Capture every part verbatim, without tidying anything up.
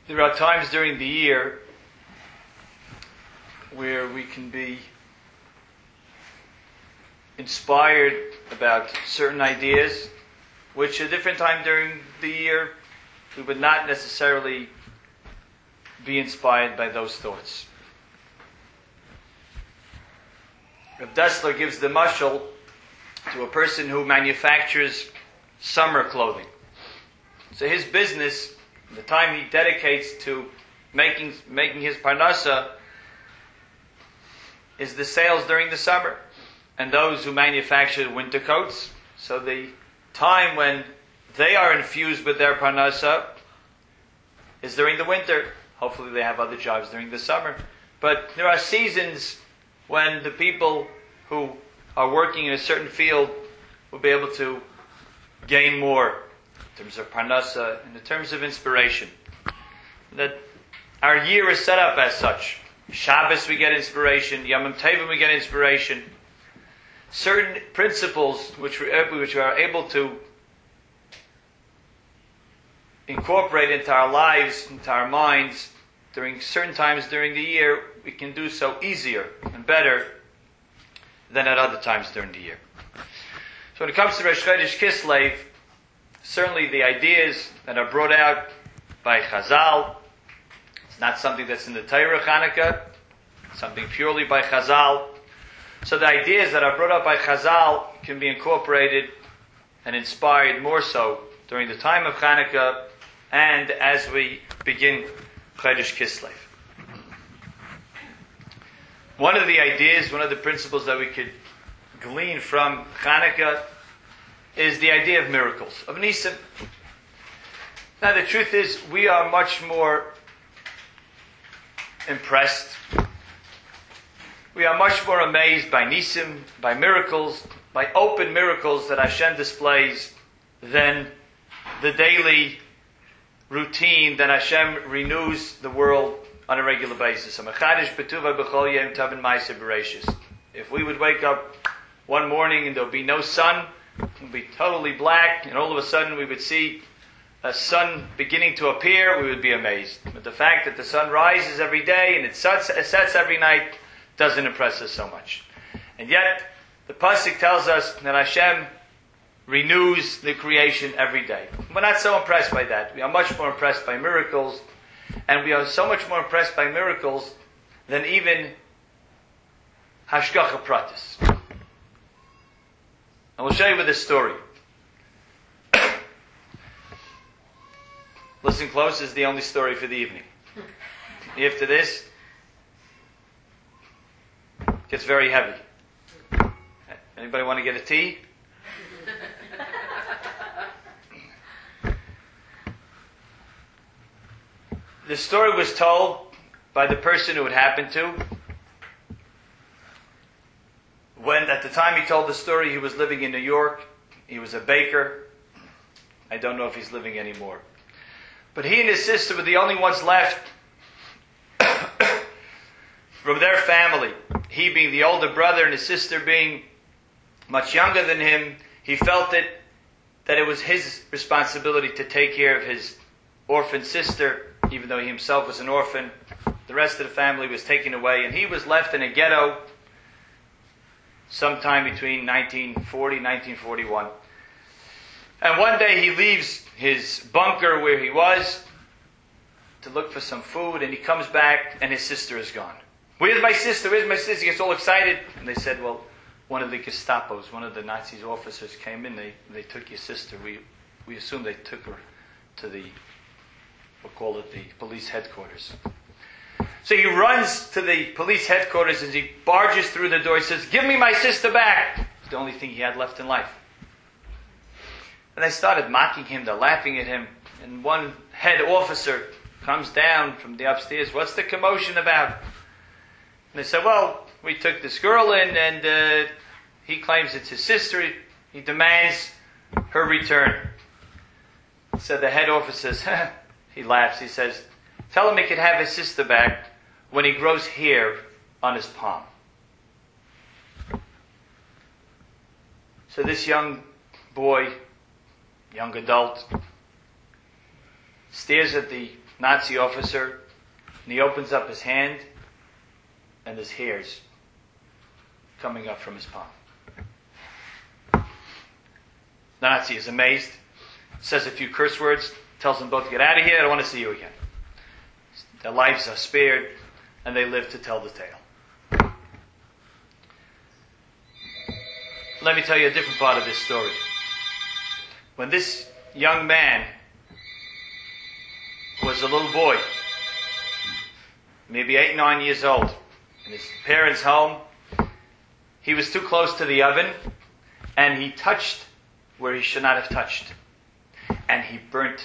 There are times during the year where we can be inspired about certain ideas, which at a different time during the year we would not necessarily be inspired by those thoughts. Rav Dessler gives the mashal to a person who manufactures summer clothing. So his business, the time he dedicates to making making his parnasa, is the sales during the summer. And those who manufacture winter coats, so the time when they are infused with their parnasa is during the winter. Hopefully they have other jobs during the summer. But there are seasons when the people who are working in a certain field will be able to gain more in terms of parnasa and in terms of inspiration. That our year is set up as such. Shabbos we get inspiration, Yom Tovim we get inspiration. Certain principles which we, which we are able to incorporate into our lives, into our minds, during certain times during the year, we can do so easier and better than at other times during the year. So when it comes to Rosh Chodesh Kislev, certainly the ideas that are brought out by Chazal, it's not something that's in the Torah Chanukah, it's something purely by Chazal. So the ideas that are brought up by Chazal can be incorporated and inspired more so during the time of Chanukah and as we begin Chodesh Kislev. One of the ideas, one of the principles that we could glean from Chanukah is the idea of miracles, of Nisim. Now the truth is, we are much more impressed. We are much more amazed by Nisim, by miracles, by open miracles that Hashem displays than the daily routine that Hashem renews the world on a regular basis. If we would wake up one morning and there would be no sun, it would be totally black, and all of a sudden we would see a sun beginning to appear, we would be amazed. But the fact that the sun rises every day and it sets, it sets every night doesn't impress us so much. And yet, the Pasuk tells us that Hashem renews the creation every day. We're not so impressed by that. We are much more impressed by miracles, and we are so much more impressed by miracles than even Hashgacha Pratis. I will show you with a story. Listen close, this is the only story for the evening. After this, it gets very heavy. Anybody want to get a tea? The story was told by the person who it happened to. When, at the time he told the story, he was living in New York. He was a baker. I don't know if he's living anymore. But he and his sister were the only ones left from their family. He being the older brother and his sister being much younger than him, he felt it, that it was his responsibility to take care of his orphan sister, even though he himself was an orphan. The rest of the family was taken away, and he was left in a ghetto sometime between nineteen forty and nineteen forty-one. And one day he leaves his bunker where he was to look for some food, and he comes back, and his sister is gone. Where's my sister? Where's my sister? He gets all excited. And they said, well, one of the Gestapos, one of the Nazis officers came in, they, they took your sister. We we assume they took her to the, we'll call it the police headquarters. So he runs to the police headquarters as he barges through the door. He says, give me my sister back. It's the only thing he had left in life. And they started mocking him, they're laughing at him. And one head officer comes down from the upstairs. What's the commotion about? And they said, well, we took this girl in and uh, he claims it's his sister. He, he demands her return. So the head officer says, he laughs. He says, tell him he can have his sister back when he grows hair on his palm. So this young boy, young adult, stares at the Nazi officer, and he opens up his hand, and there's hairs coming up from his palm. The Nazi is amazed, says a few curse words, tells them both to get out of here, I don't want to see you again. Their lives are spared, and they live to tell the tale. Let me tell you a different part of this story. When this young man was a little boy, maybe eight, nine years old, in his parents' home, he was too close to the oven, and he touched where he should not have touched. And he burnt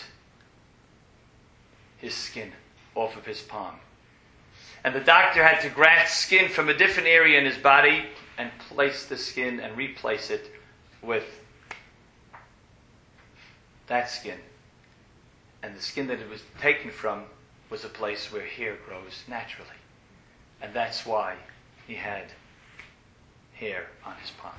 his skin off of his palm. And the doctor had to graft skin from a different area in his body and place the skin and replace it with that skin. And the skin that it was taken from was a place where hair grows naturally. And that's why he had hair on his palm.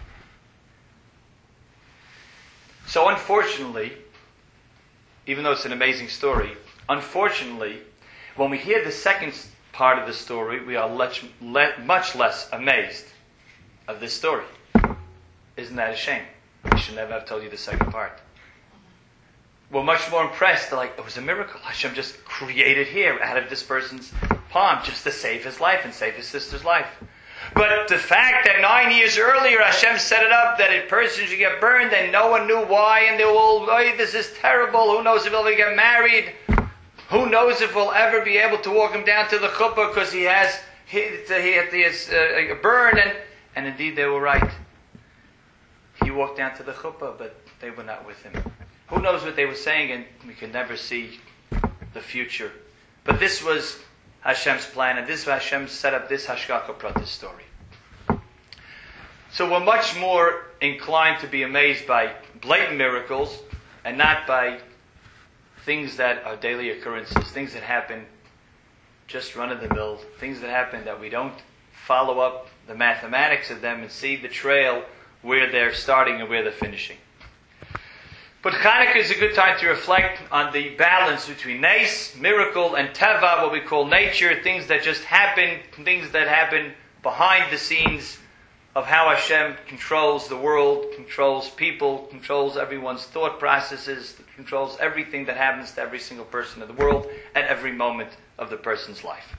So unfortunately, even though it's an amazing story, unfortunately, when we hear the second part of the story, we are much, much less amazed of this story. Isn't that a shame? I should never have told you the second part. We're much more impressed, like, it was a miracle. Hashem just created hair out of this person's palm just to save his life and save his sister's life. But the fact that nine years earlier Hashem set it up that a person should get burned and no one knew why, and they were all, oh, this is terrible, who knows if he'll ever get married, who knows if we'll ever be able to walk him down to the chuppah because he has he, he had this uh, burn, and, and indeed they were right. He walked down to the chuppah, but they were not with him. Who knows what they were saying, and we can never see the future. But this was Hashem's plan, and this Hashem set up this Hashgacha Pratis story. So we're much more inclined to be amazed by blatant miracles and not by things that are daily occurrences, things that happen just run-of-the-mill, things that happen that we don't follow up the mathematics of them and see the trail where they're starting and where they're finishing. But Chanukah is a good time to reflect on the balance between Nes, miracle, and Teva, what we call nature, things that just happen, things that happen behind the scenes of how Hashem controls the world, controls people, controls everyone's thought processes, controls everything that happens to every single person in the world at every moment of the person's life.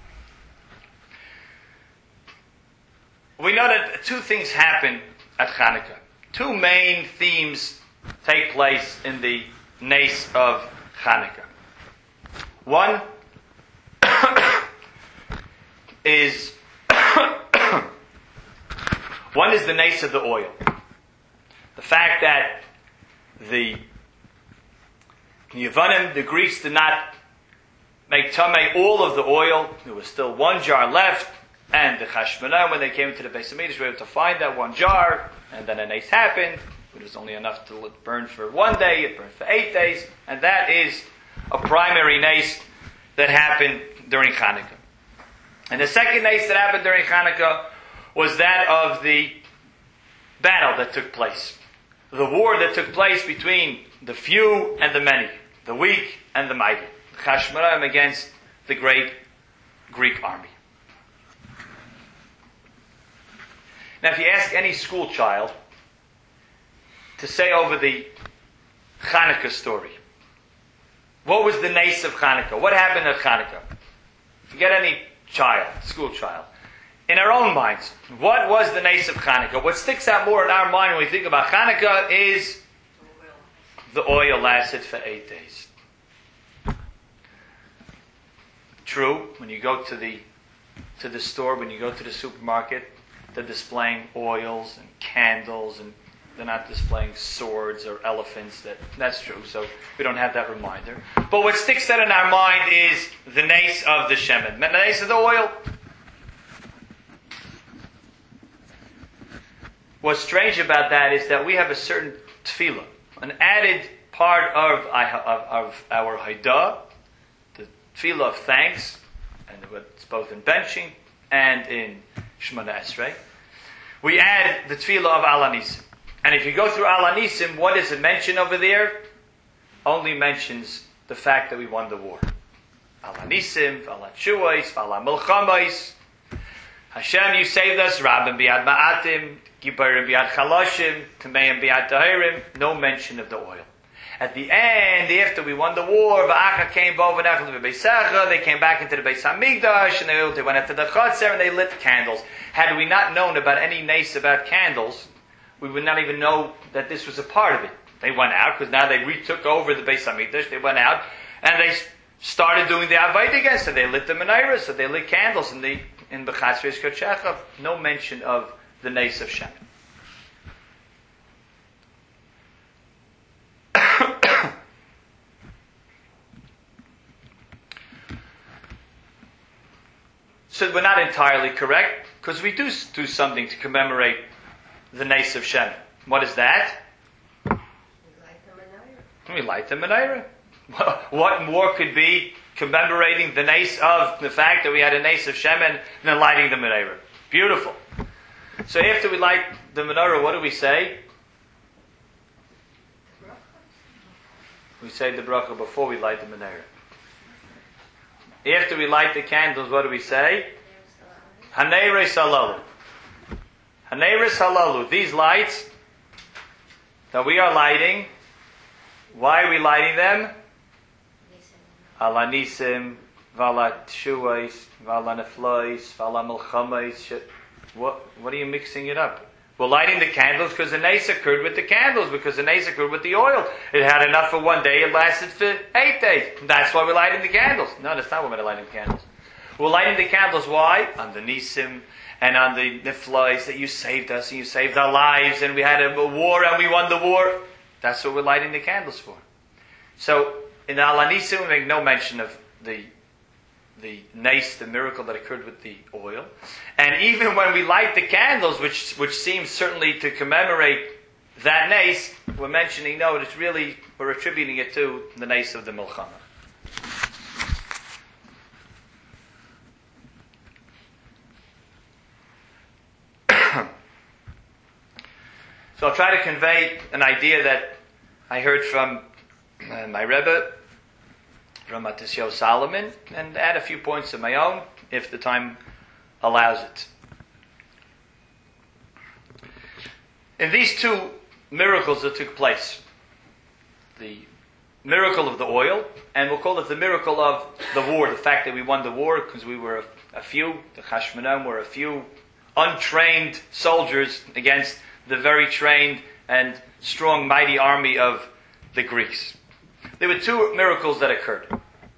We know that two things happen at Chanukah. Two main themes take place in the Nes of Chanukah. One is one is the Nes of the oil. The fact that the Yevanim, the Greeks, did not make tamei all of the oil. There was still one jar left, and the Chashmonah, when they came into the Beis Hamikdash, were able to find that one jar, and then a Nes happened. It was only enough to burn for one day, it burned for eight days, and that is a primary Nes that happened during Chanukah. And the second Nes that happened during Chanukah was that of the battle that took place. The war that took place between the few and the many, the weak and the mighty. Chashmonaim against the great Greek army. Now if you ask any school child to say over the Chanukah story, what was the Nes of Chanukah? What happened at Chanukah? If you get any child, school child, in our own minds, what was the Nes of Chanukah? What sticks out more in our mind when we think about Chanukah is the oil lasted for eight days. True, when you go to the to the store, when you go to the supermarket, they're displaying oils and candles, and they're not displaying swords or elephants. That that's true, so we don't have that reminder. But what sticks out in our mind is the Nes of the Shemen, the Nes of the oil. What's strange about that is that we have a certain tefillah, an added part of, of, of our Haidah, the tefillah of thanks, and it's both in benching and in Shemona Esrei. We add the tefillah of Al Hanisim. And if you go through Al Hanisim, what does it mention over there? Only mentions the fact that we won the war. ala nisim, ala tshuos, ala milchamos. Hashem, you saved us. Rabim biad ma'atim, gibarim biad chaloshim, tameim biad tahirim. No mention of the oil. At the end, after we won the war, Va'acha came over they came back into the Beis Hamikdash, and they, they went into the Chotzer, and they lit candles. Had we not known about any nace about candles, we would not even know that this was a part of it. They went out, because now they retook over the Beis Hamikdash, they went out, and they started doing the Avodah again, so they lit the menorah, so they lit candles in the in the Chatzris Kodshecha. No mention of the nace of Shemen. So we're not entirely correct, because we do do something to commemorate the nace of Shemen. What is that? We light the menorah. What more could be commemorating the nace of the fact that we had a nace of Shemen than lighting the menorah? Beautiful. So after we light the menorah, what do we say? We say the bracha before we light the menorah. After we light the candles, what do we say? Haneres halalu. Haneres halalu. These lights that we are lighting, why are we lighting them? Ala nisim, vala tshuos, vala neflois, vala milchamos. What, what are you mixing it up? We're lighting the candles because the nace occurred with the candles, because the nace occurred with the oil. It had enough for one day, it lasted for eight days. That's why we're lighting the candles. No, that's not why we're lighting the candles. We're lighting the candles, why? On the nisim and on the neflois, that you saved us and you saved our lives, and we had a, a war and we won the war. That's what we're lighting the candles for. So, in the ala nisim, we make no mention of the the nace, the miracle that occurred with the oil. And even when we light the candles, which which seems certainly to commemorate that nace, we're mentioning, no, it's really, we're attributing it to the nace of the milchama. So I'll try to convey an idea that I heard from uh, my Rebbe, from Matisyahu Solomon, and add a few points of my own, if the time allows it. In these two miracles that took place, the miracle of the oil, and we'll call it the miracle of the war, the fact that we won the war because we were a, a few, the Chashmonaim were a few untrained soldiers against the very trained and strong, mighty army of the Greeks. There were two miracles that occurred.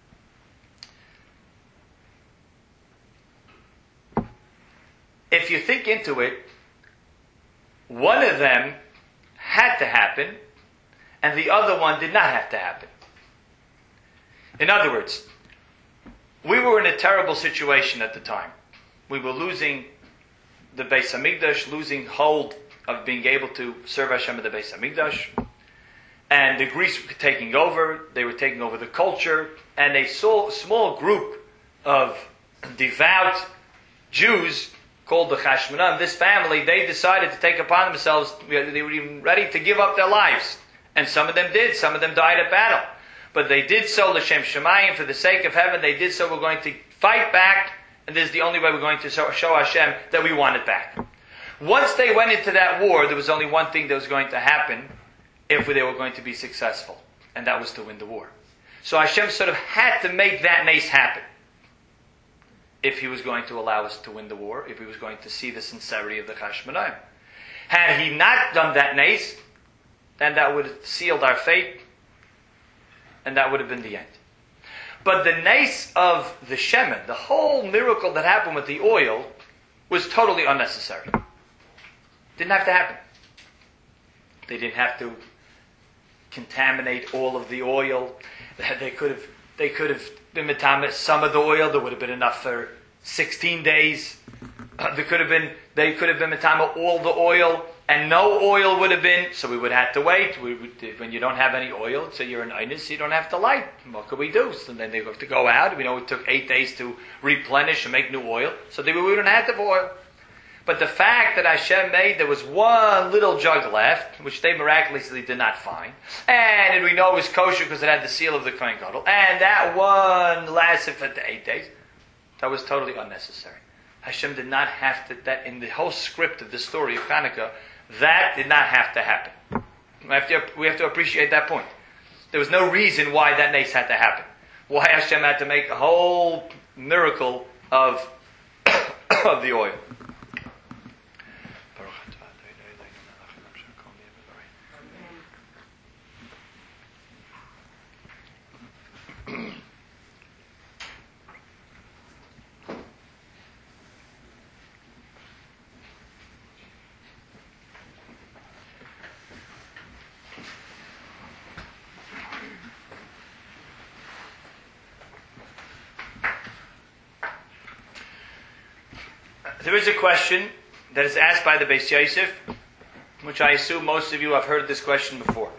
If you think into it, one of them had to happen, and the other one did not have to happen. In other words, we were in a terrible situation at the time. We were losing the Beis Hamikdash, losing hold of being able to serve Hashem at the Beis Hamikdash. And the Greeks were taking over, they were taking over the culture, and a so, small group of devout Jews called the Chashmonaim, this family, they decided to take upon themselves, they were even ready to give up their lives. And some of them did, some of them died at battle. But they did so, l'shem shamayim, for the sake of heaven, they did so, we're going to fight back, and this is the only way we're going to show Hashem that we want it back. Once they went into that war, there was only one thing that was going to happen if they were going to be successful, and that was to win the war. So Hashem sort of had to make that nace happen if He was going to allow us to win the war, if He was going to see the sincerity of the Chashmonaim. Had He not done that nace, then that would have sealed our fate, and that would have been the end. But the nace of the Shemen, the whole miracle that happened with the oil, was totally unnecessary. Didn't have to happen. They didn't have to contaminate all of the oil. They could have they could have been metame some of the oil. There would have been enough for sixteen days. Uh, there could have been they could have been metame all the oil, and no oil would have been. So we would have to wait. We would, when you don't have any oil, so you're in Inus, you don't have to light. What could we do? So then they have to go out. We know it took eight days to replenish and make new oil. So they, we wouldn't have to have oil. But the fact that Hashem made there was one little jug left, which they miraculously did not find, and we know it was kosher because it had the seal of the Kohen Gadol, and that one lasted for the eight days, that was totally unnecessary. Hashem did not have to, that in the whole script of the story of Hanukkah, that did not have to happen. We have to, we have to appreciate that point. There was no reason why that nace had to happen. Why Hashem had to make a whole miracle of, of the oil. There is a question that is asked by the Beis Yosef, which I assume most of you have heard this question before.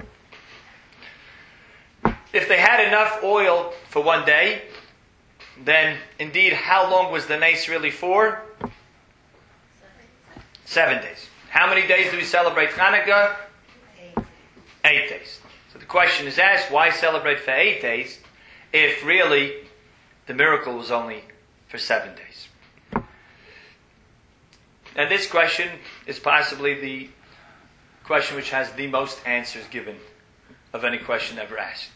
If they had enough oil for one day, then indeed, how long was the nace really for? Seven days. How many days do we celebrate Hanukkah? Eight. Eight days. So the question is asked, why celebrate for eight days if really the miracle was only for seven days? And this question is possibly the question which has the most answers given of any question ever asked.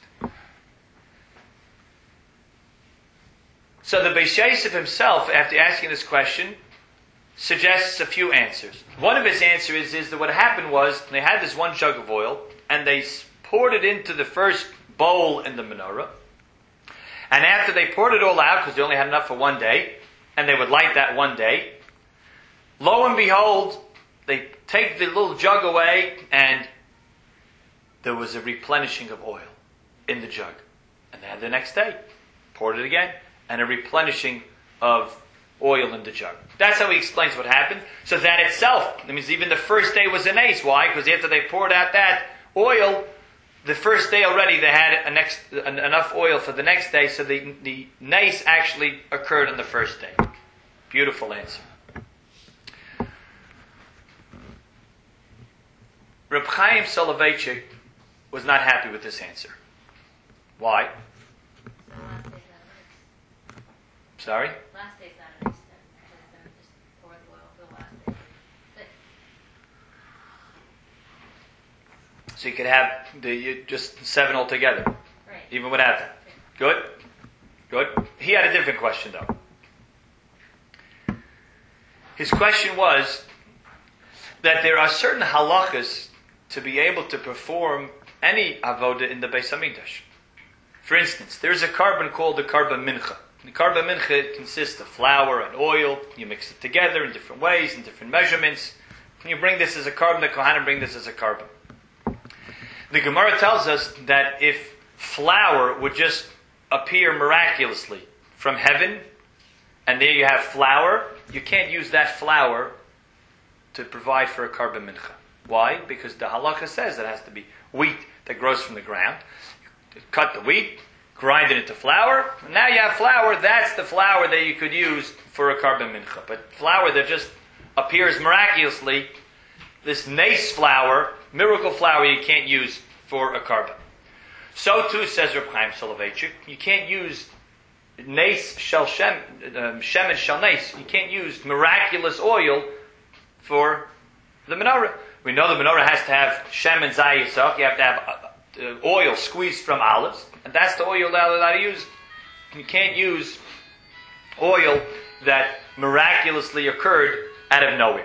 So the Beis Yosef himself, after asking this question, suggests a few answers. One of his answers is, is that what happened was they had this one jug of oil and they poured it into the first bowl in the menorah. And after they poured it all out, because they only had enough for one day, and they would light that one day, lo and behold, they take the little jug away, and there was a replenishing of oil in the jug. And then the next day, poured it again, and a replenishing of oil in the jug. That's how he explains what happened. So that itself, that means even the first day was an ace. Why? Because after they poured out that oil, the first day already they had a next, an, enough oil for the next day, so the, the nace actually occurred on the first day. Beautiful answer. Reb Chaim Soloveitchik was not happy with this answer. Why? Last day's not nice. Sorry? Last day's not nice. Then just pour the oil for the last day. So you could have the you, just seven altogether, Right. even without that. Good? Good? He had a different question though. His question was that there are certain halachas to be able to perform any avoda in the Beis Hamikdash. For instance, there's a carbon called the carbon mincha. The carbon mincha consists of flour and oil. You mix it together in different ways, in different measurements. And you bring this as a carbon, the Kohanim bring this as a carbon. The Gemara tells us that if flour would just appear miraculously from heaven, and there you have flour, you can't use that flour to provide for a carbon mincha. Why? Because the halakha says it has to be wheat that grows from the ground. You cut the wheat, grind it into flour, and now you have flour. That's the flour that you could use for a carbon mincha. But flour that just appears miraculously, this nace flour, miracle flour, you can't use for a carbon. So too, says Reb Chaim Soloveitchik, you can't use nace shel shem, um, shemen shel nace. You can't use miraculous oil for the menorah. We know the menorah has to have shemen zayisach. You have to have uh, oil squeezed from olives, and that's the oil that I use. You can't use oil that miraculously occurred out of nowhere.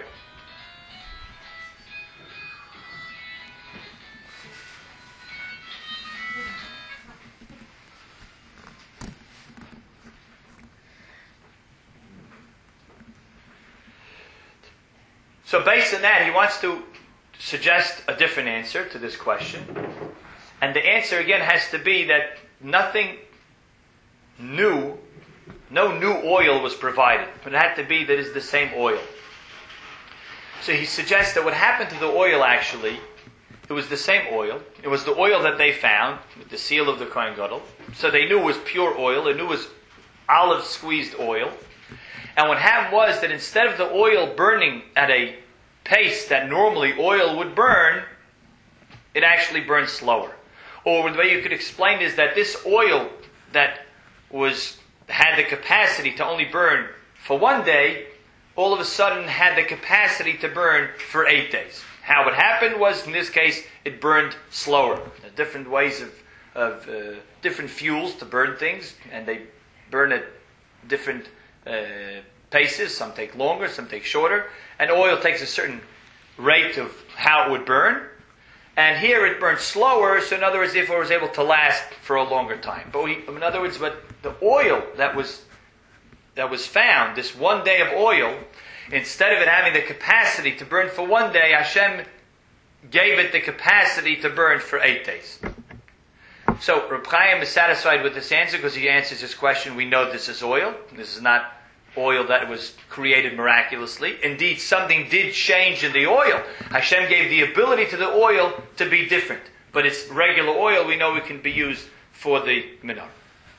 So based on that, he wants to suggest a different answer to this question. And the answer again has to be that nothing new, no new oil was provided. But it had to be that it's the same oil. So he suggests that what happened to the oil actually, it was the same oil. It was the oil that they found with the seal of the Kohen Gadol. So they knew it was pure oil. They knew it was olive squeezed oil. And what happened was that instead of the oil burning at a pace that normally oil would burn, it actually burned slower. Or the way you could explain is that this oil that was had the capacity to only burn for one day, all of a sudden had the capacity to burn for eight days. How it happened was, in this case, it burned slower. There are different ways of, of uh, different fuels to burn things, and they burn at different uh, paces. Some take longer, some take shorter. And oil takes a certain rate of how it would burn. And here it burned slower, so in other words, if it was able to last for a longer time. But we, in other words, but the oil that was that was found, this one day of oil, instead of it having the capacity to burn for one day, Hashem gave it the capacity to burn for eight days. So Reb Chaim is satisfied with this answer because he answers this question. We know this is oil. This is not oil that was created miraculously. Indeed, something did change in the oil. Hashem gave the ability to the oil to be different. But it's regular oil. We know it can be used for the menorah.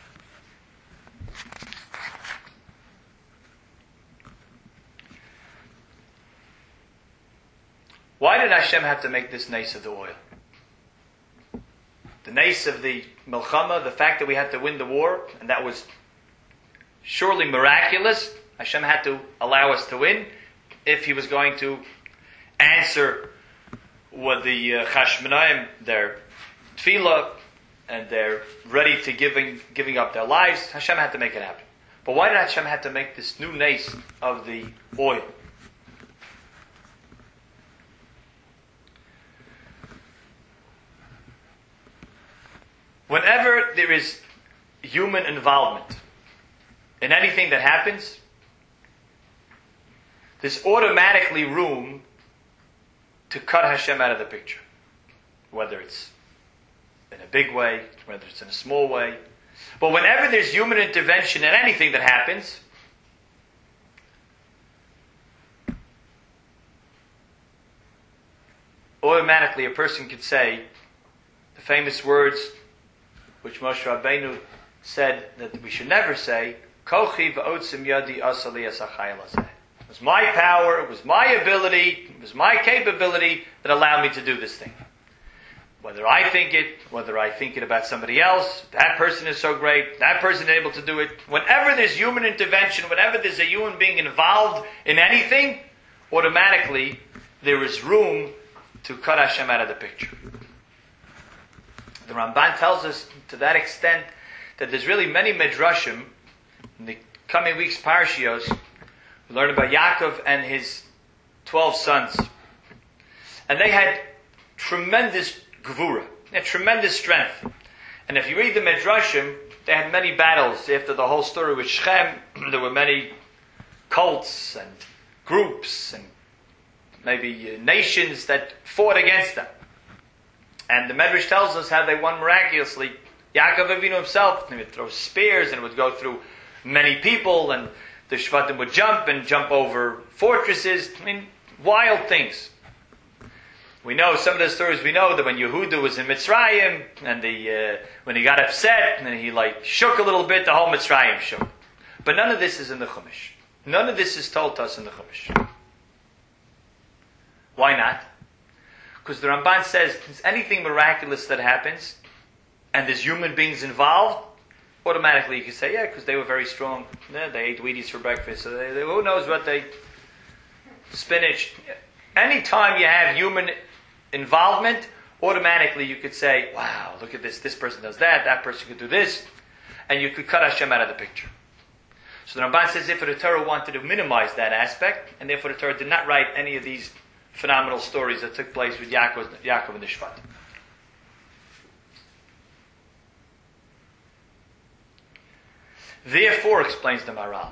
Why did Hashem have to make this nace of the oil? The nace of the Milchama, the fact that we had to win the war, and that was surely miraculous. Hashem had to allow us to win if He was going to answer what the uh, Chashmonaim, their tefillah, and they're ready to giving giving up their lives. Hashem had to make it happen. But why did Hashem have to make this new nace of the oil? Whenever there is human involvement in anything that happens, there's automatically room to cut Hashem out of the picture. Whether it's in a big way, whether it's in a small way. But whenever there's human intervention in anything that happens, automatically a person could say the famous words which Moshe Rabbeinu said that we should never say, Kochi v'otzim yadi asali asachayil hazeh. It was my power, it was my ability, it was my capability that allowed me to do this thing. Whether I think it, whether I think it about somebody else, that person is so great, that person is able to do it. Whenever there's human intervention, whenever there's a human being involved in anything, automatically there is room to cut Hashem out of the picture. The Ramban tells us to that extent that there's really many medrashim in the coming week's parashios. We learn about Yaakov and his twelve sons. And they had tremendous gevura, they had tremendous strength. And if you read the medrashim, they had many battles. After the whole story with Shechem, there were many cults and groups and maybe uh, nations that fought against them. And the Medrash tells us how they won miraculously. Yaakov Avinu himself, he would throw spears and it would go through many people, and the Shvatim would jump and jump over fortresses. I mean, wild things. We know some of the stories. We know that when Yehuda was in Mitzrayim, and the uh, when he got upset and he like shook a little bit, the whole Mitzrayim shook. But none of this is in the Chumash. None of this is told to us in the Chumash. Why not? Because the Ramban says, anything miraculous that happens, and there's human beings involved, automatically you can say, yeah, because they were very strong. Yeah, they ate Wheaties for breakfast, so they, they, who knows what they... Spinach. Anytime you have human involvement, automatically you could say, wow, look at this, this person does that, that person could do this, and you could cut Hashem out of the picture. So the Ramban says, therefore the Torah wanted to minimize that aspect, and therefore the Torah did not write any of these phenomenal stories that took place with Yaakov, Yaakov and the Shvatim. Therefore, explains the Maharal,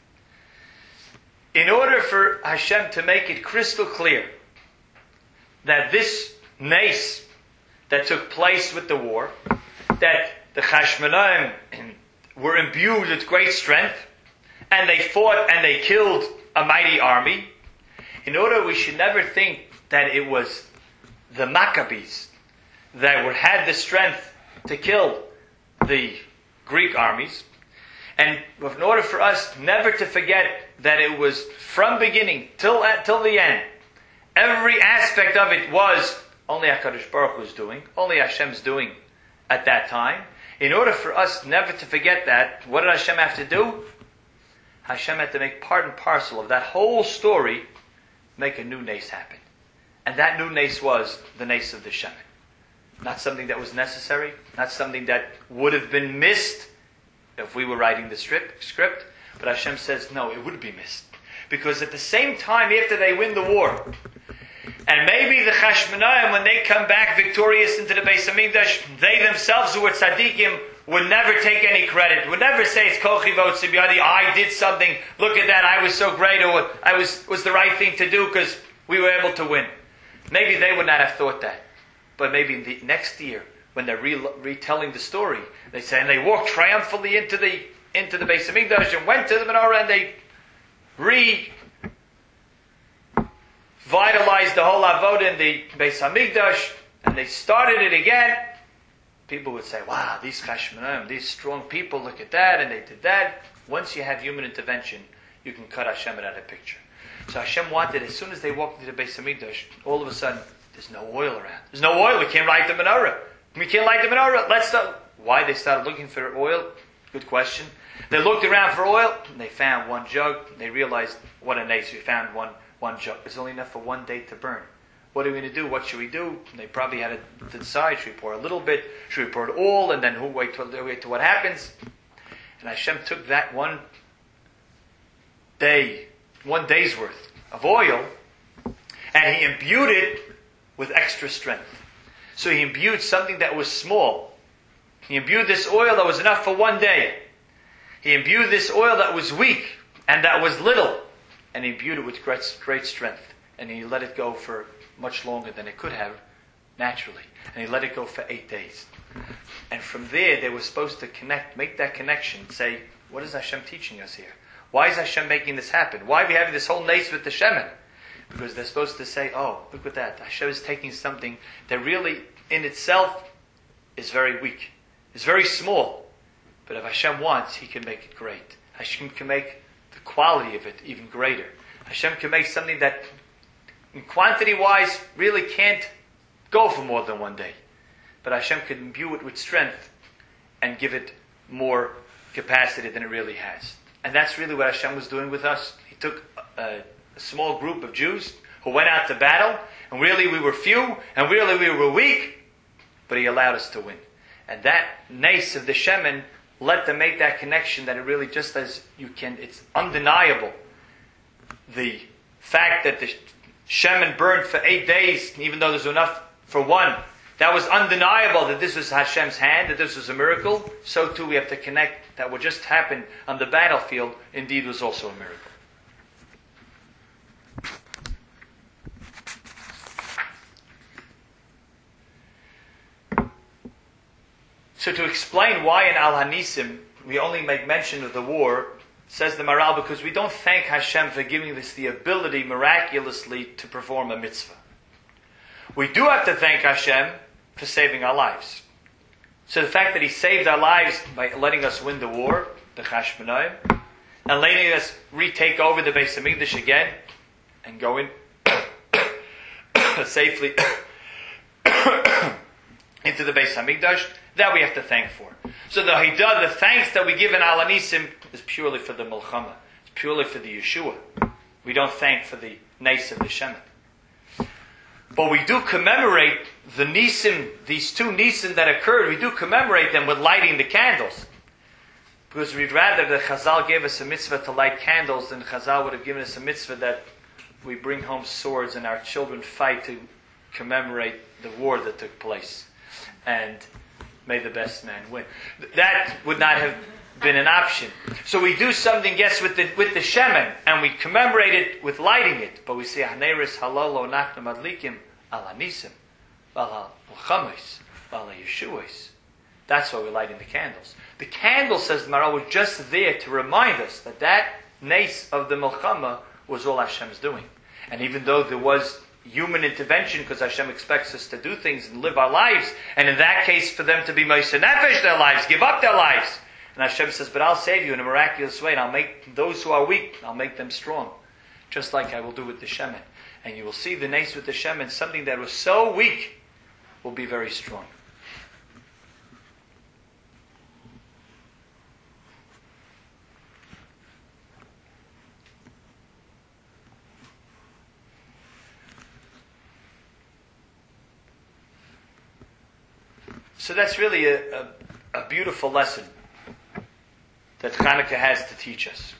in order for Hashem to make it crystal clear that this nace that took place with the war, that the Chashmonaim were imbued with great strength, and they fought and they killed a mighty army, in order we should never think that it was the Maccabees that were, had the strength to kill the Greek armies. And in order for us never to forget that it was from beginning till till the end, every aspect of it was only HaKadosh Baruch Hu was doing, only Hashem's doing at that time. In order for us never to forget that, what did Hashem have to do? Hashem had to make part and parcel of that whole story, make a new nace happen. And that new nace was the nace of the Shemen. Not something that was necessary, not something that would have been missed if we were writing the script, script. But Hashem says, no, it would be missed. Because at the same time, after they win the war, and maybe the Chashmonaim, when they come back victorious into the Beis Hamikdash, they themselves who were tzaddikim would never take any credit, would never say it's kochi v'otzim yadi, I did something, look at that, I was so great, or I was was the right thing to do because we were able to win. Maybe they would not have thought that. But maybe the next year, when they're re- retelling the story, they say, and they walked triumphantly into the into the Beis Hamikdash and went to the menorah and they re vitalized the whole avodah in the Beis Hamikdash, and they started it again. People would say, wow, these Chashmonaim, these strong people, look at that, and they did that. Once you have human intervention, you can cut Hashem out of the picture. So Hashem wanted, as soon as they walked into the Beis Hamikdash, all of a sudden, there's no oil around. There's no oil, we can't light the menorah. We can't light the menorah. Let's start. Why they started looking for oil? Good question. They looked around for oil, and they found one jug. They realized, what a nace, we found one One jug. It's only enough for one day to burn. What are we going to do? What should we do? And they probably had to decide, should we pour a little bit? Should we pour it all? And then who wait till, wait till what happens? And Hashem took that one day, one day's worth of oil, and He imbued it with extra strength. So He imbued something that was small. He imbued this oil that was enough for one day. He imbued this oil that was weak and that was little. And He imbued it with great, great strength. And He let it go for much longer than it could have, naturally. And He let it go for eight days. And from there, they were supposed to connect, make that connection, say, what is Hashem teaching us here? Why is Hashem making this happen? Why are we having this whole nace with the Shemen? Because they're supposed to say, oh, look at that. Hashem is taking something that really, in itself, is very weak. It's very small. But if Hashem wants, He can make it great. Hashem can make the quality of it even greater. Hashem can make something that, in quantity-wise, really can't go for more than one day. But Hashem can imbue it with strength and give it more capacity than it really has. And that's really what Hashem was doing with us. He took a, a small group of Jews who went out to battle, and really we were few, and really we were weak, but He allowed us to win. And that nace of the Shemen let them make that connection that it really, just as you can, it's undeniable. The fact that the Shemen burned for eight days, even though there's enough for one, that was undeniable that this was Hashem's hand, that this was a miracle. So too we have to connect that what just happened on the battlefield indeed was also a miracle. So to explain why in Al Hanisim we only make mention of the war, says the Maral, because we don't thank Hashem for giving us the ability miraculously to perform a mitzvah. We do have to thank Hashem for saving our lives. So the fact that He saved our lives by letting us win the war, the Chashmonaim, and letting us retake over the Beis Hamikdash again, and go in safely into the Beis Hamikdash, that we have to thank for. So the Hidah, the thanks that we give in Al Hanisim, is purely for the Milchama. It's purely for the Yeshua. We don't thank for the nace of the Shemen. But we do commemorate the Nisim, these two Nisim that occurred, we do commemorate them with lighting the candles. Because we'd rather that Chazal gave us a mitzvah to light candles than Chazal would have given us a mitzvah that we bring home swords and our children fight to commemorate the war that took place. And may the best man win. That would not have been an option. So we do something, yes, with the with the Shemen, and we commemorate it with lighting it. But we say, Haneris halalo nachnu madlikim al hanisim, al chamis, al yeshuas. That's why we're lighting the candles. The candle, says the Maral, was just there to remind us that that nace of the Milchama was all Hashem's doing. And even though there was human intervention, because Hashem expects us to do things and live our lives, and in that case for them to be Moshe Nefesh their lives, give up their lives, And Hashem says, but I'll save you in a miraculous way, and I'll make those who are weak, I'll make them strong. Just like I will do with the shemen. And you will see the nace with the shemen, something that was so weak will be very strong. So that's really a, a, a beautiful lesson that Hanukkah has to teach us.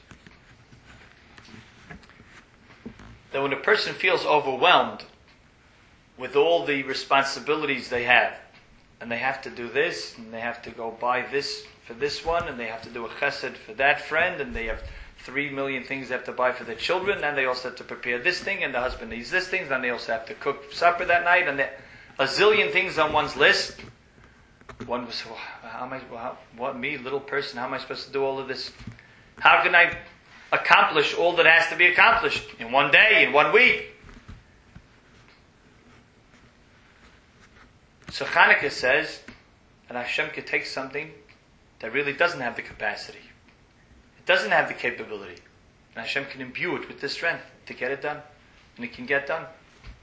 That when a person feels overwhelmed with all the responsibilities they have, and they have to do this, and they have to go buy this for this one, and they have to do a chesed for that friend, and they have three million things they have to buy for their children, and they also have to prepare this thing, and the husband needs this thing, and they also have to cook supper that night, and a zillion things on one's list. One was, well, how am I, how, what, me, little person, how am I supposed to do all of this? How can I accomplish all that has to be accomplished in one day, in one week? So Hanukkah says that Hashem could take something that really doesn't have the capacity. It doesn't have the capability. And Hashem can imbue it with the strength to get it done. And it can get done.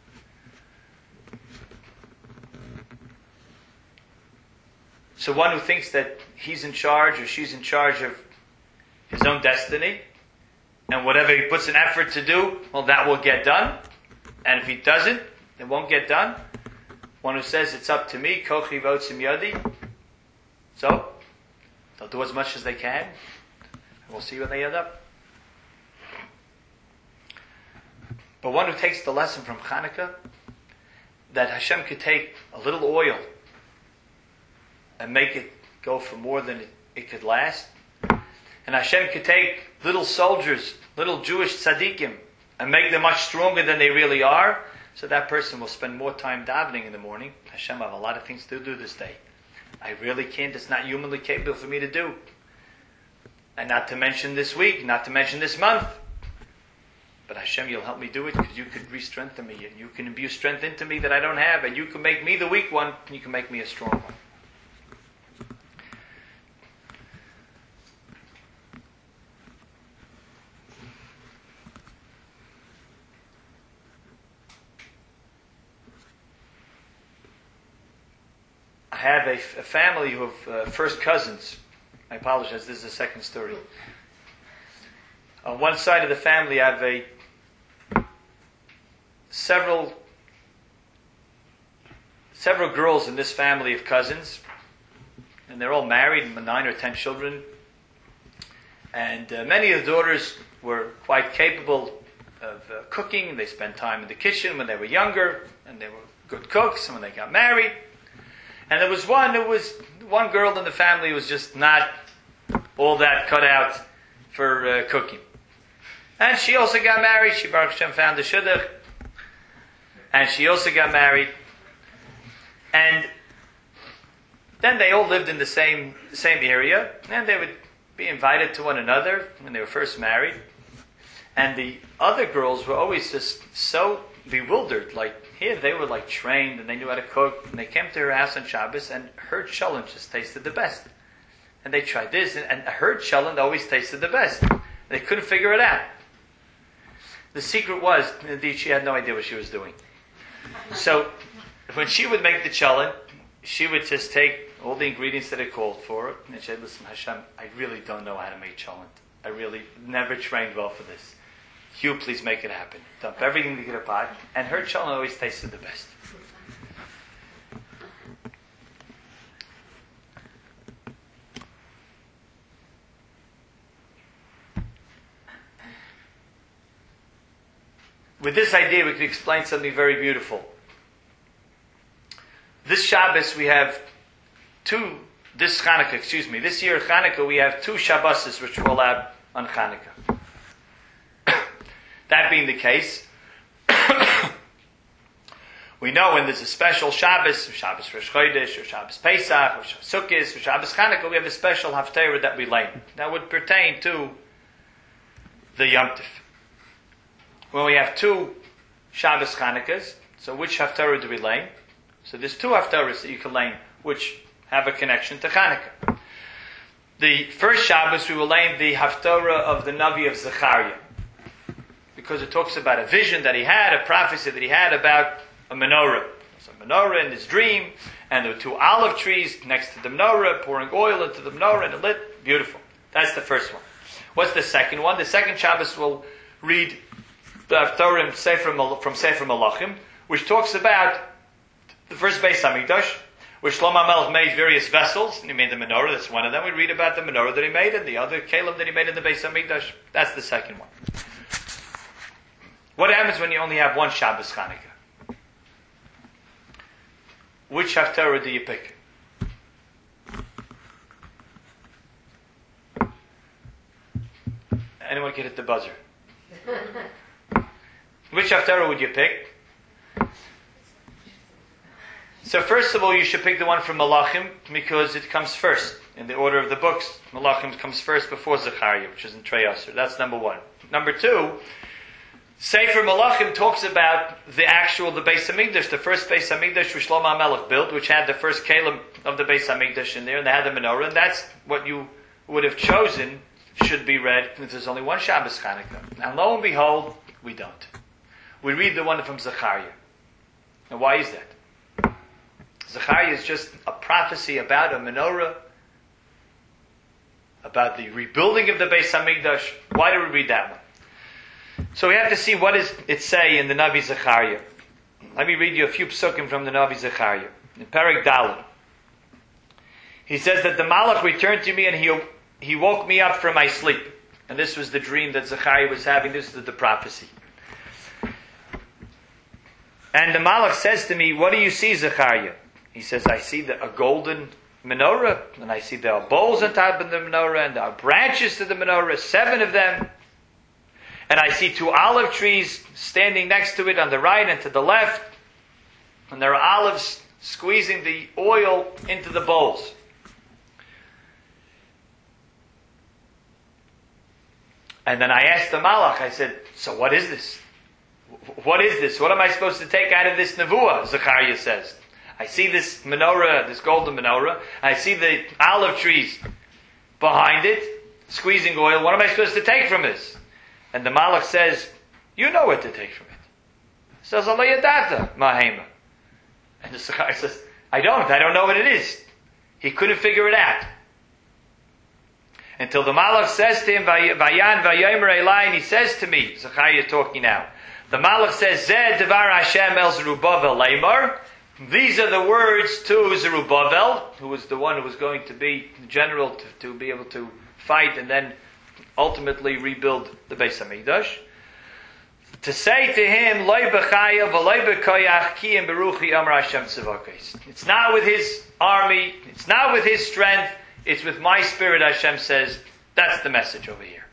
So one who thinks that he's in charge or she's in charge of his own destiny, and whatever he puts an effort to do, well, that will get done. And if he doesn't, it won't get done. One who says, it's up to me, kochi v'otzim yadi. So, they'll do as much as they can, and we'll see where they end up. But one who takes the lesson from Hanukkah, that Hashem could take a little oil and make it go for more than it, it could last. And Hashem could take little soldiers, little Jewish tzaddikim, and make them much stronger than they really are. So that person will spend more time davening in the morning. Hashem, I have a lot of things to do this day. I really can't, it's not humanly capable for me to do. And not to mention this week, not to mention this month. But Hashem, you'll help me do it because you could re-strengthen me and you can imbue strength into me that I don't have, and you can make me the weak one and you can make me a strong one. I have a, a family who have uh, first cousins. I apologize, this is the second story. On one side of the family, I have a several several girls in this family of cousins, and they're all married, nine or ten children. And uh, many of the daughters were quite capable of uh, cooking. They spent time in the kitchen when they were younger, and they were good cooks. And when they got married, and there was one who was one girl in the family who was just not all that cut out for uh, cooking. And she also got married. She, Baruch Hashem, found a shidduch. And she also got married. And then they all lived in the same same area. And they would be invited to one another when they were first married. And the other girls were always just so bewildered. Like, here they were like trained and they knew how to cook. And they came to her house on Shabbos and her cholent just tasted the best. And they tried this. And her cholent always tasted the best. They couldn't figure it out. The secret was, indeed, she had no idea what she was doing. So, when she would make the cholent, she would just take all the ingredients that it called for, and she'd say, listen, Hashem, I really don't know how to make cholent. I really never trained well for this. You please make it happen. Dump everything to get a pot, and her cholent always tasted the best. With this idea, we can explain something very beautiful. This Shabbos, we have two, this Hanukkah, excuse me, this year Hanukkah, we have two Shabboses which roll out on Hanukkah. That being the case, we know when there's a special Shabbos, Shabbos Rosh Chodesh, or Shabbos Pesach, or Shabbos Sukkot, or Shabbos Hanukkah, we have a special Haftarah that we lay. That would pertain to the Yom Tov. When we have two Shabbos Hanukkahs, so which Haftarah do we lay? So there's two Haftarahs that you can lay which have a connection to Hanukkah. the first Shabbos we will name the Haftorah of the Navi of Zechariah, because it talks about a vision that he had, a prophecy that he had about a menorah. There's a menorah in his dream, and there were two olive trees next to the menorah, pouring oil into the menorah, and it lit. Beautiful. That's the first one. What's the second one? The second Shabbos will read the Haftorah from Sefer Malachim, which talks about the first Beis Hamikdash, where Shlomo HaMelech made various vessels, and he made the menorah. That's one of them. We read about the menorah that he made, and the other Caleb that he made in the Beis Hamikdash. That's the second one. What happens when you only have one Shabbos Chanukah? Which Haftarah do you pick? Anyone can hit the buzzer. Which Haftarah would you pick? So first of all, you should pick the one from Malachim, because it comes first in the order of the books. Malachim comes first before Zechariah, which is in Trei Asar. That's number one. Number two, Sefer Malachim talks about the actual, the Beis Hamikdash, the first Beis Hamikdash which Shlomo HaMelech built, which had the first Kalim of the Beis Hamikdash in there, and they had the menorah, and that's what you would have chosen should be read, if there's only one Shabbos Chanukah. Now, lo and behold, we don't. We read the one from Zechariah. And why is that? Zechariah is just a prophecy about a menorah, about the rebuilding of the Beis Hamikdash. Why do we read that one? So we have to see what does it say in the Navi Zechariah. Let me read you a few psukim from the Navi Zechariah. In Perek Daled, he says that the Malach returned to me and he, he woke me up from my sleep. And this was the dream that Zechariah was having. This is the prophecy. And the Malach says to me, what do you see, Zechariah? He says, I see the, a golden menorah, and I see there are bowls on top of the menorah, and there are branches to the menorah, seven of them. And I see two olive trees standing next to it on the right and to the left. And there are olives squeezing the oil into the bowls. And then I asked the Malach, I said, so what is this? What is this? What am I supposed to take out of this nevuah? Zechariah says. I see this menorah, this golden menorah. I see the olive trees behind it, squeezing oil. What am I supposed to take from this? And the Malach says, you know what to take from it. He says, Allah yadata, mahema. And the Zechariah says, I don't. I don't know what it is. He couldn't figure it out. Until the Malach says to him, Vayan vayomer elai, and he says to me, Zechariah is talking now. The Malach says, Zeh devar Hashem el Zerubbabel leimar. These are the words to Zerubbabel, who was the one who was going to be the general to, to be able to fight and then ultimately rebuild the Beis Hamikdash. To say to him, Loi b'chaya v'loi b'koyach ki im beruchi amar Hashem tzavokos. It's not with his army, it's not with his strength, it's with my spirit, Hashem says. That's the message over here.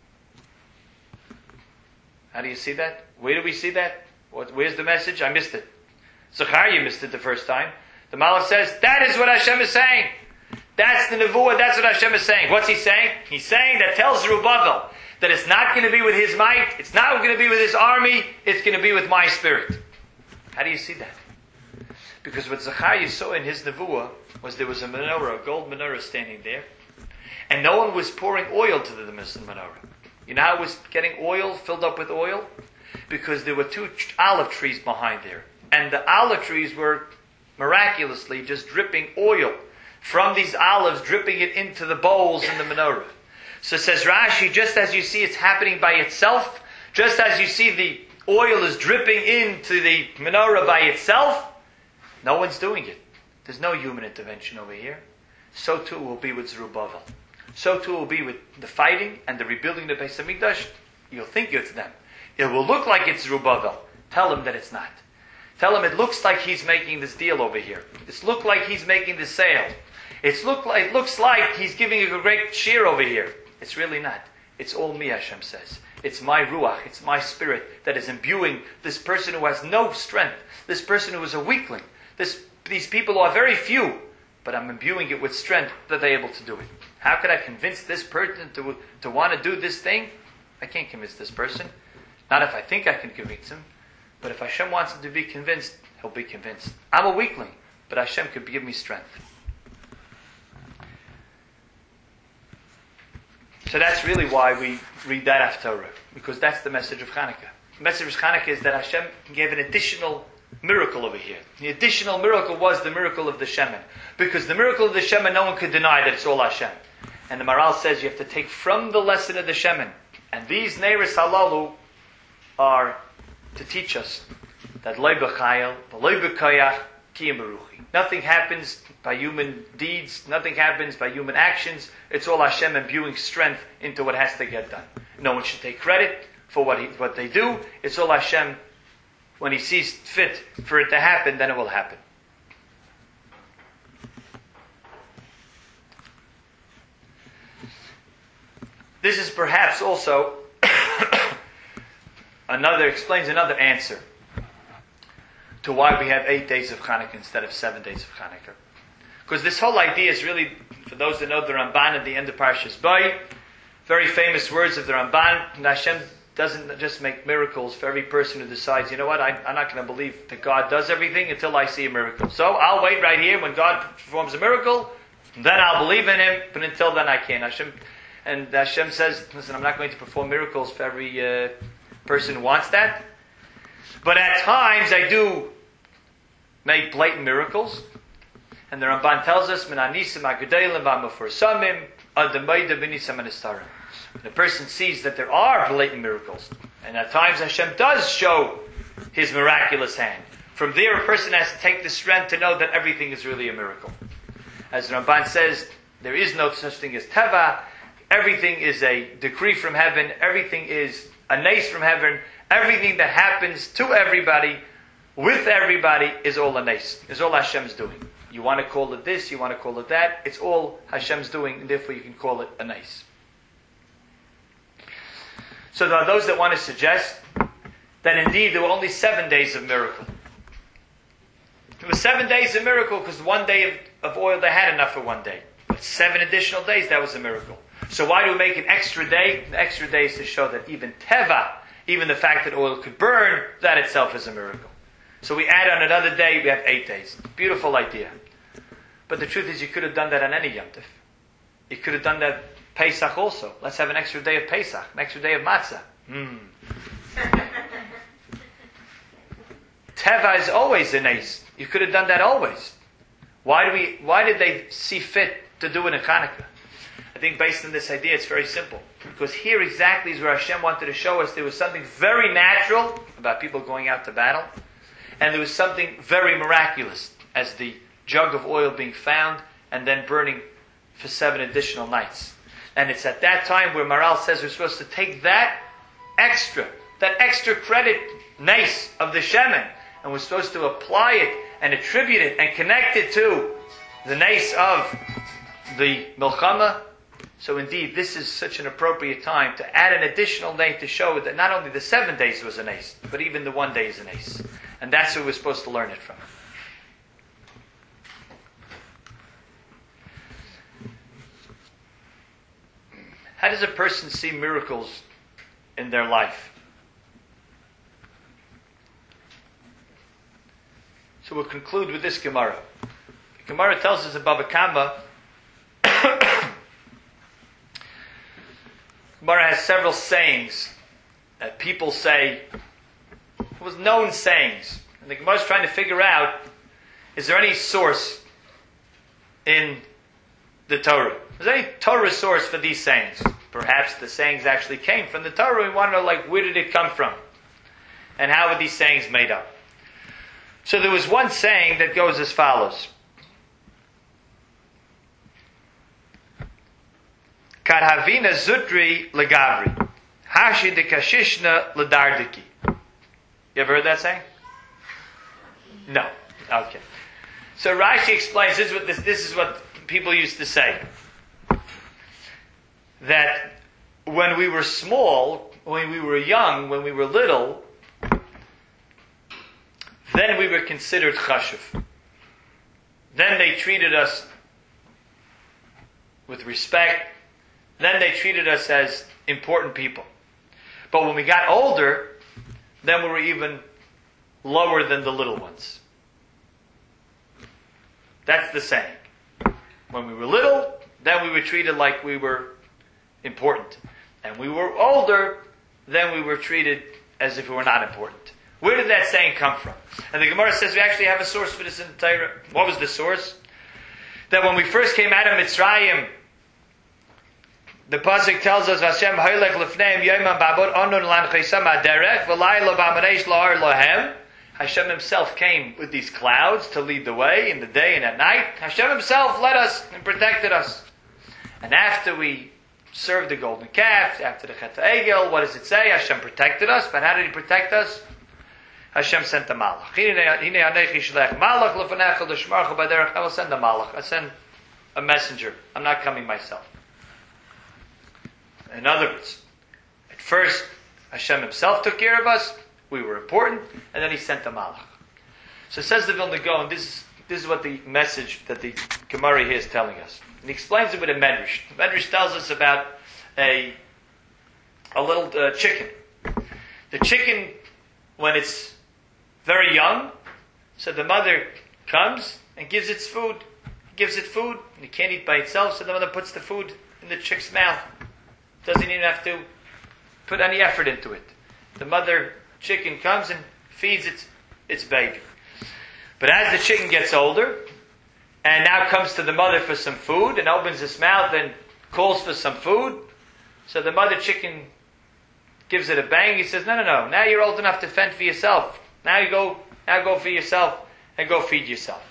How do you see that? Where do we see that? What, where's the message? I missed it. Zechariah missed it the first time. The Malach says, that is what Hashem is saying. That's the nevuah, that's what Hashem is saying. What's he saying? He's saying that tells Zerubbabel that it's not going to be with his might, it's not going to be with his army, it's going to be with my spirit. How do you see that? Because what Zechariah saw in his nevuah was there was a menorah, a gold menorah standing there, and no one was pouring oil to the menorah. You know how it was getting oil, filled up with oil? Because there were two olive trees behind there. And the olive trees were miraculously just dripping oil from these olives, dripping it into the bowls in the menorah. So says Rashi, just as you see it's happening by itself, just as you see the oil is dripping into the menorah by itself, no one's doing it. There's no human intervention over here. So too will be with Zerubbabel. So too will be with the fighting and the rebuilding of the Beis Hamikdash. You'll think it's them. It will look like it's Zerubbabel. Tell him that it's not. Tell him it looks like he's making this deal over here. It looks like he's making this sale. It's look like, it looks like he's giving a great cheer over here. It's really not. It's all me, Hashem says. It's my ruach, it's my spirit that is imbuing this person who has no strength, this person who is a weakling, this, these people are very few, but I'm imbuing it with strength that they're able to do it. How could I convince this person to, to want to do this thing? I can't convince this person. Not if I think I can convince him. But if Hashem wants him to be convinced, he'll be convinced. I'm a weakling, but Hashem could give me strength. So that's really why we read that Haftarah, because that's the message of Hanukkah. The message of Hanukkah is that Hashem gave an additional miracle over here. The additional miracle was the miracle of the Shemen. Because the miracle of the Shemen, no one could deny that it's all Hashem. And the Maral says you have to take from the lesson of the Shemen. And these Neiris Halalu are to teach us that Loi B'chayel, Loi B'koyach, Kiyam Baruchi. Nothing happens by human deeds, nothing happens by human actions. It's all Hashem imbuing strength into what has to get done. No one should take credit for what he, what they do. It's all Hashem. When He sees fit for it to happen, then it will happen. This is perhaps also another explains another answer to why we have eight days of Hanukkah instead of seven days of Hanukkah. Because this whole idea is really, for those that know the Ramban at the end of Parshas Bo, very famous words of the Ramban. And Hashem doesn't just make miracles for every person who decides, you know what, I, I'm not going to believe that God does everything until I see a miracle. So I'll wait right here when God performs a miracle, then I'll believe in Him, but until then I can't. Hashem, and Hashem says, listen, I'm not going to perform miracles for every uh, person who wants that. But at times I do make blatant miracles. And the Ramban tells us, the person sees that there are blatant miracles. And at times Hashem does show His miraculous hand. From there a person has to take the strength to know that everything is really a miracle. As the Ramban says, there is no such thing as teva. Everything is a decree from heaven. Everything is a nace from heaven. Everything that happens to everybody, with everybody, is all a nace. Is all Hashem's doing. You want to call it this, you want to call it that. It's all Hashem's doing, and therefore you can call it a nace. So there are those that want to suggest that indeed there were only seven days of miracle. It was seven days of miracle because one day of, of oil they had enough for one day. But seven additional days, that was a miracle. So why do we make an extra day? The extra day is to show that even teva, even the fact that oil could burn, that itself is a miracle. So we add on another day, we have eight days. Beautiful idea. But the truth is you could have done that on any Yom Tov. You could have done that Pesach also. Let's have an extra day of Pesach, an extra day of Matzah. Mm. Teva is always an ace. You could have done that always. Why do we? Why did they see fit to do it in Hanukkah? I think based on this idea, it's very simple. Because here exactly is where Hashem wanted to show us there was something very natural about people going out to battle, and there was something very miraculous as the jug of oil being found and then burning for seven additional nights. And it's at that time where Maral says we're supposed to take that extra, that extra credit, nace of the Shemen, and we're supposed to apply it and attribute it and connect it to the nace of the Milchama. So indeed, this is such an appropriate time to add an additional day to show that not only the seven days was an ace, but even the one day is an ace. And that's who we're supposed to learn it from. How does a person see miracles in their life? So we'll conclude with this Gemara. The Gemara tells us in Bava Kama, Gemara has several sayings that people say, it was known sayings. And the Gemara is trying to figure out, is there any source in the Torah? Is there any Torah source for these sayings? Perhaps the sayings actually came from the Torah. We want to know, like, where did it come from? And how were these sayings made up? So there was one saying that goes as follows. Karhavina zutri legavri. Hashi de kashishna ledardiki. You ever heard that saying? No. Okay. So Rashi explains, this is what, this, this is what people used to say. That when we were small, when we were young, when we were little, then we were considered chashuv. Then they treated us with respect. Then they treated us as important people. But when we got older, then we were even lower than the little ones. That's the saying. When we were little, then we were treated like we were important. And we were older, then we were treated as if we were not important. Where did that saying come from? And the Gemara says we actually have a source for this in the Torah. What was the source? That when we first came out of Mitzrayim, the pasuk tells us, Hashem haylech lefneim yoyman ba'abod onun lancheisam aderech v'layla ba'mareish la'ar lohem. Hashem Himself came with these clouds to lead the way in the day and at night. Hashem Himself led us and protected us. And after we served the golden calf, after the Chet HaEgel, what does it say? Hashem protected us. But how did He protect us? Hashem sent a malach. I will send a malach. I send a messenger. I'm not coming myself. In other words, at first, Hashem Himself took care of us. We were important, and then He sent a malach. So it says the Vilna Gaon, this, this is what the message that the Gemara here is telling us. And he explains it with a medrash. The medrash tells us about a, a little uh, chicken. The chicken, when it's very young, so the mother comes and gives its food. Gives it food, and it can't eat by itself, so the mother puts the food in the chick's mouth. Doesn't even have to put any effort into it. The mother chicken comes and feeds its, its baby. But as the chicken gets older, and now comes to the mother for some food, and opens its mouth and calls for some food, so the mother chicken gives it a bang. He says, no, no, no, now you're old enough to fend for yourself. Now you go, now go for yourself, and go feed yourself.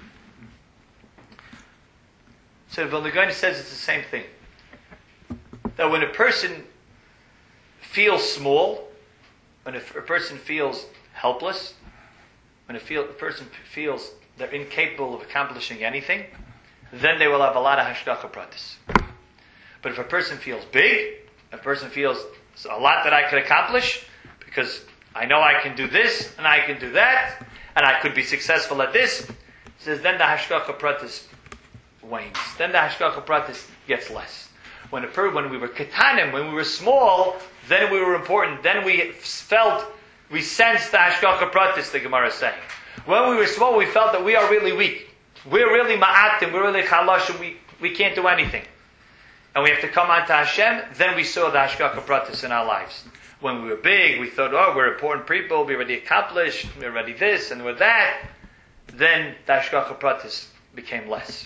So the Vilna Gaon says it's the same thing. That when a person feels small, when a, a person feels helpless, when a, feel, a person feels they're incapable of accomplishing anything, then they will have a lot of hashgacha pratis. But if a person feels big, a person feels a lot that I could accomplish, because I know I can do this, and I can do that, and I could be successful at this, says then the hashgacha pratis wanes. Then the hashgacha pratis gets less. When, a per, when we were ketanim, when we were small, then we were important. Then we felt, we sensed the hashgacha pratis, the Gemara is saying. When we were small, we felt that we are really weak. We're really ma'atim, we're really chalash, we, we can't do anything. And we have to come on to Hashem, then we saw the hashgacha pratis in our lives. When we were big, we thought, oh, we're important people, we're already accomplished, we're already this, and we're that. Then the hashgacha pratis became less.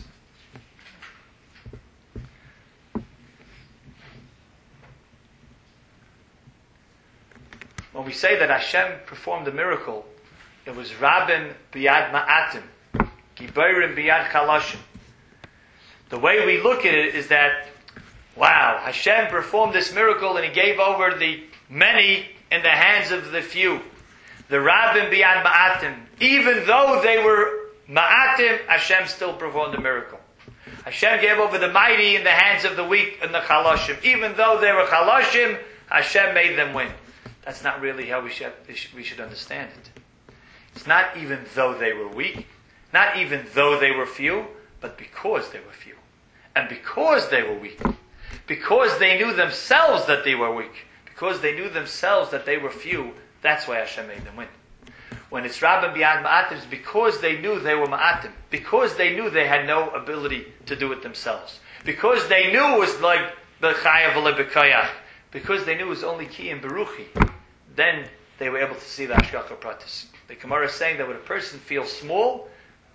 When we say that Hashem performed a miracle, it was Rabim biyad ma'atim, Giborim biyad chalashim. The way we look at it is that, wow, Hashem performed this miracle and He gave over the many in the hands of the few. The Rabim biyad ma'atim, even though they were ma'atim, Hashem still performed a miracle. Hashem gave over the mighty in the hands of the weak and the chalashim. Even though they were chalashim, Hashem made them win. That's not really how we should, we should understand it. It's not even though they were weak, not even though they were few, but because they were few. And because they were weak, because they knew themselves that they were weak, because they knew themselves that they were few, that's why Hashem made them win. When it's Rabban biyad ma'atim, it's because they knew they were ma'atim, because they knew they had no ability to do it themselves, because they knew it was like b'chayav v'lebekayach, because they knew it was only ki and beruchi. Then they were able to see the hashgacha pratis. The Gemara is saying that when a person feels small,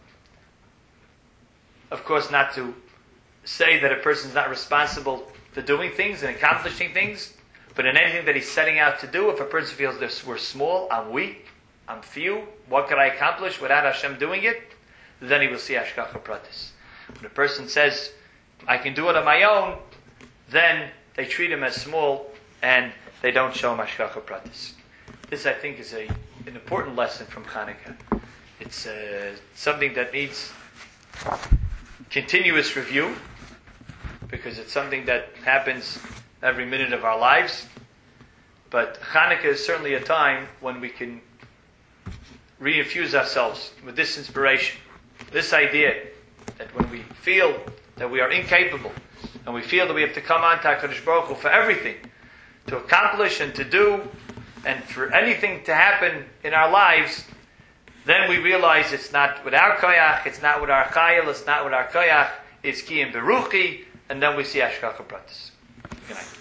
of course not to say that a person is not responsible for doing things and accomplishing things, but in anything that he's setting out to do, if a person feels that we're small, I'm weak, I'm few, what can I accomplish without Hashem doing it? Then he will see hashgacha pratis. When a person says, I can do it on my own, then they treat him as small and they don't show him hashgacha pratis. This, I think, is a, an important lesson from Hanukkah. It's uh, something that needs continuous review, because it's something that happens every minute of our lives. But Hanukkah is certainly a time when we can reinfuse ourselves with this inspiration, this idea that when we feel that we are incapable, and we feel that we have to come on to HaKadosh Baruch Hu for everything, to accomplish and to do, and for anything to happen in our lives, then we realize it's not with our koyach, it's not with our chayil, it's not with our koyach, it's ki and beruchi, and then we see hashgacha pratis. Good night.